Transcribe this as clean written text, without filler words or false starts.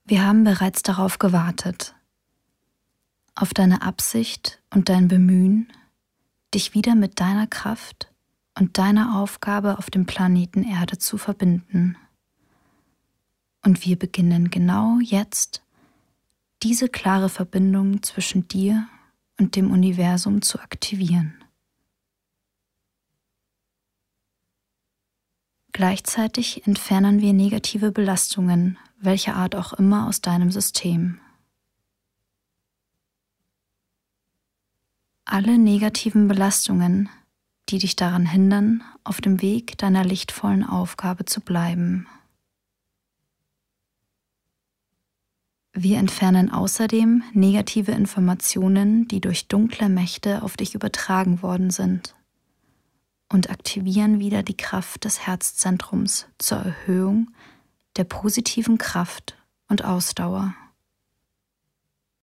Wir haben bereits darauf gewartet, auf deine Absicht und dein Bemühen, dich wieder mit deiner Kraft und deiner Aufgabe auf dem Planeten Erde zu verbinden. Und wir beginnen genau jetzt, diese klare Verbindung zwischen dir und dem Universum zu aktivieren. Gleichzeitig entfernen wir negative Belastungen, welcher Art auch immer, aus deinem System. Alle negativen Belastungen, die dich daran hindern, auf dem Weg deiner lichtvollen Aufgabe zu bleiben. Wir entfernen außerdem negative Informationen, die durch dunkle Mächte auf dich übertragen worden sind, und aktivieren wieder die Kraft des Herzzentrums zur Erhöhung der positiven Kraft und Ausdauer.